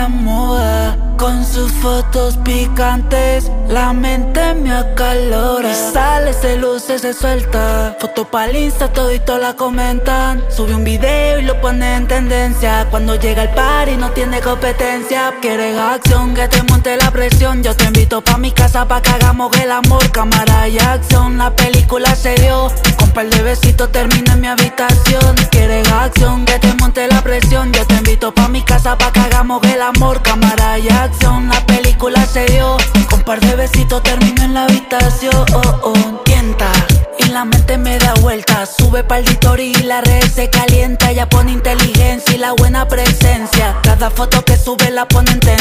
la moda. Con sus fotos picantes, la mente me acalora. Y sale, se luce, se suelta. Foto pa'l Insta, todito la comentan. Sube un video y lo pone en tendencia. Cuando llega el party no tiene competencia. Quieres acción, que te monte la presión. Yo te invito pa' mi casa pa' que hagamos el amor. Cámara y acción, la película se dio. Con par de besitos termino en mi habitación. Quieres acción, que te monte la presión. Yo te invito pa' mi casa pa' que hagamos el amor. Cámara y acción, la película se dio. Con par de besitos termino en la habitación. Tienta y la mente me da vuelta. Sube pa'l story y la red se calienta. Ella pone inteligencia y la buena presencia. Cada foto que sube la pone en tendencia.